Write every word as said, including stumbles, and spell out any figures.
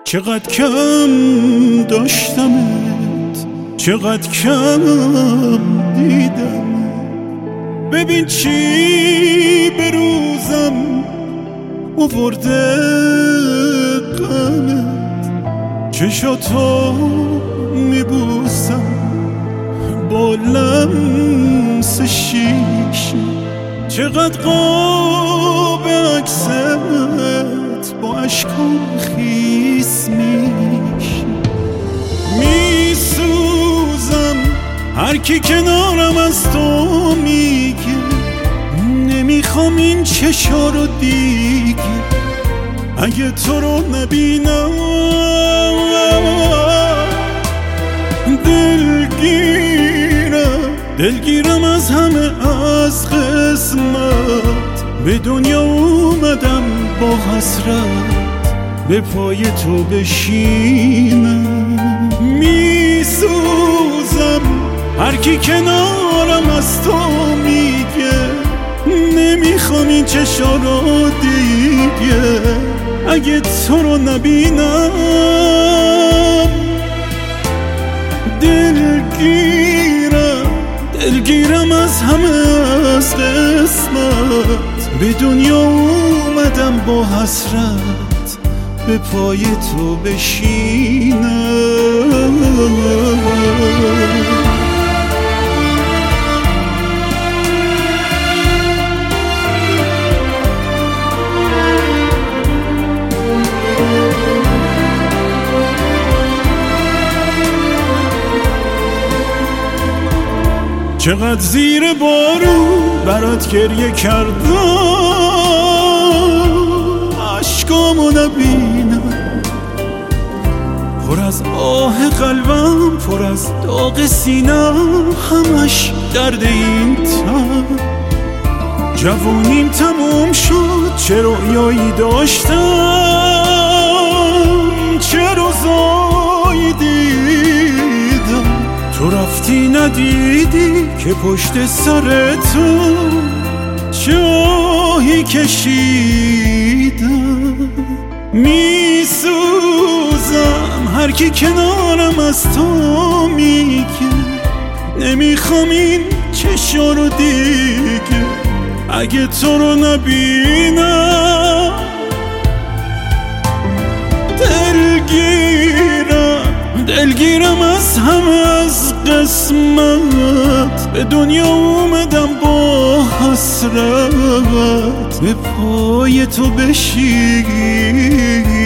چقدر کم داشتمت، چقدر کم دیدم. ببین چی به روزم آورده غمت، چشاتو میبوسم با لمس شیشه. چقدر قاب عکست با اشکام خیس میشه. میسوزم هر کی کنارم از تو میگه نمیخوام این چشا رو دیگه. اگه تو رو نبینم دلگیرم، دلگیرم از همه از قسمت. به دنیا اومدم با حسرت به پای تو بشینم. میسوزم هر کی کنارم از تو میگه نمیخوام این چشا رو دیگه. اگه تو رو نبینم دلگیرم، دلگیرم از همه از قسمت. به دنیا اومدم با حسرت به پای تو بشینم. چقدر زیر بارون برات گریه کردم، عشقامو نبینم. پر از آه قلبم، پر از داغ سینم، همش درد این تن. جوونیم تموم شد، چه رویایی داشتم، چه روزایی دیدم. تو رفتی ندیدی که پشت سر تو جایی کشیدم. میسوزم هر کی کنارم از تو میگه نمیخوام این چشا رو دیگه. اگه تو رو نبینم دلگیرم، دلگیرم از همه از قسمت. به دنیا اومدم با حسرت به پای تو بشینم.